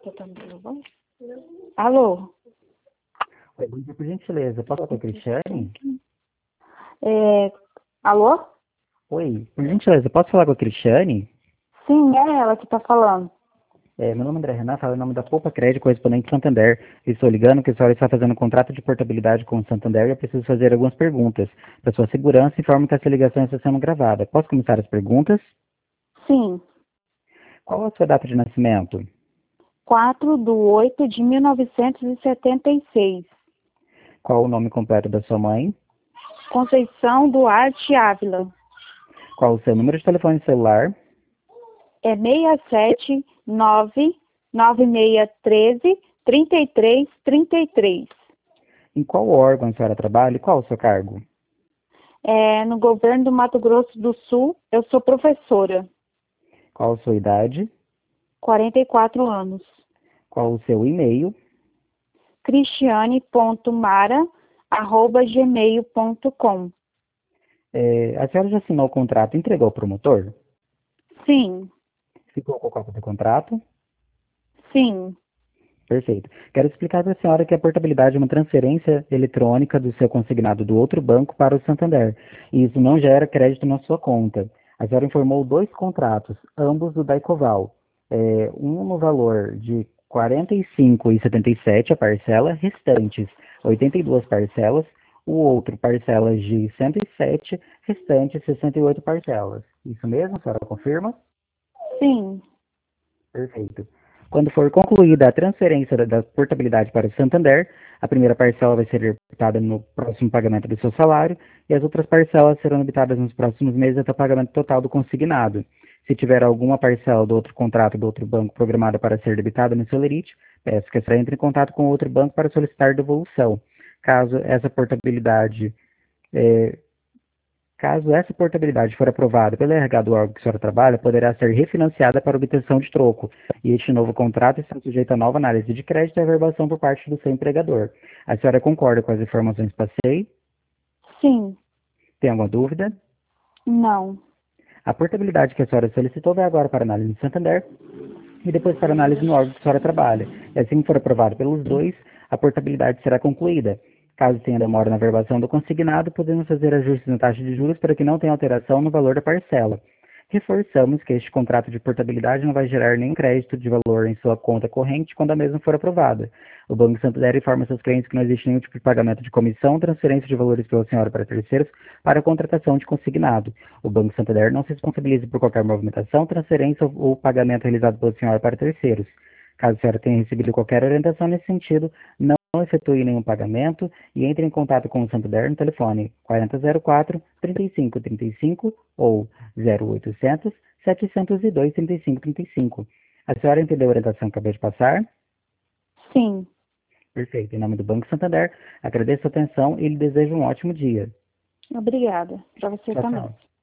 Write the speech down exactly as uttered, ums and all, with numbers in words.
Alô? Oi, bom dia, por gentileza. Posso falar com a Cristiane? É, alô? Oi, por gentileza, posso falar com a Cristiane? Sim, é ela que tá falando. É, meu nome é André Renan, falo em nome da Poupa Crédito, correspondente Santander. Estou ligando que a senhora está fazendo um contrato de portabilidade com o Santander e eu preciso fazer algumas perguntas. Para sua segurança, informo que essa ligação está sendo gravada. Posso começar as perguntas? Sim, Qual a sua data de nascimento? quatro de oito de mil novecentos e setenta e seis. Qual o nome completo da sua mãe? Conceição Duarte Ávila. Qual o seu número de telefone celular? É seis sete nove nove seis um três três três três três. Em qual órgão a senhora trabalha e qual o seu cargo? É, no governo do Mato Grosso do Sul, eu sou professora. Qual a sua idade? quarenta e quatro anos. Qual o seu e-mail? cristiane ponto mara arroba gmail ponto com. É, a senhora já assinou o contrato e entregou ao promotor? Sim, Ficou com a cópia do contrato? sim, Perfeito. Quero explicar para a senhora que a portabilidade é uma transferência eletrônica do seu consignado do outro banco para o Santander. E isso não gera crédito na sua conta. A senhora informou dois contratos, ambos do Daicoval. É, um no valor de quarenta e cinco reais e setenta e sete centavos a parcela, restantes oitenta e duas parcelas. O outro parcelas de cento e sete, restantes sessenta e oito parcelas. Isso mesmo, a senhora confirma? sim, Perfeito. Quando for concluída a transferência da, da portabilidade para o Santander, a primeira parcela vai ser debitada no próximo pagamento do seu salário e as outras parcelas serão debitadas nos próximos meses até o pagamento total do consignado. Se tiver alguma parcela do outro contrato do outro banco programada para ser debitada no seu lerite, peço que você entre em contato com o outro banco para solicitar devolução. Caso essa portabilidade é, Caso essa portabilidade for aprovada pelo R H do órgão que a senhora trabalha, poderá ser refinanciada para obtenção de troco, e este novo contrato está sujeito a nova análise de crédito e averbação por parte do seu empregador. A senhora concorda com as informações que passei? sim, Tem alguma dúvida? não. A portabilidade que a senhora solicitou vai agora para análise no Santander e depois para análise no órgão que a senhora trabalha. E assim que for aprovado pelos dois, a portabilidade será concluída. Caso tenha demora na verbação do consignado, podemos fazer ajustes na taxa de juros para que não tenha alteração no valor da parcela. Reforçamos que este contrato de portabilidade não vai gerar nenhum crédito de valor em sua conta corrente quando a mesma for aprovada. O Banco Santander informa seus clientes que não existe nenhum tipo de pagamento de comissão, transferência de valores pela senhora para terceiros para a contratação de consignado. O Banco Santander não se responsabiliza por qualquer movimentação, transferência ou pagamento realizado pela senhora para terceiros. Caso a senhora tenha recebido qualquer orientação nesse sentido, não efetue nenhum pagamento e entre em contato com o Santander no telefone quarenta zero quatro, trinta e cinco trinta e cinco ou zero oitocentos, setecentos e dois, trinta e cinco trinta e cinco. A senhora entendeu a orientação que acabei de passar? Sim, Perfeito. Em nome do Banco Santander, agradeço a atenção e lhe desejo um ótimo dia. obrigada. Para você Tchau, também. tchau.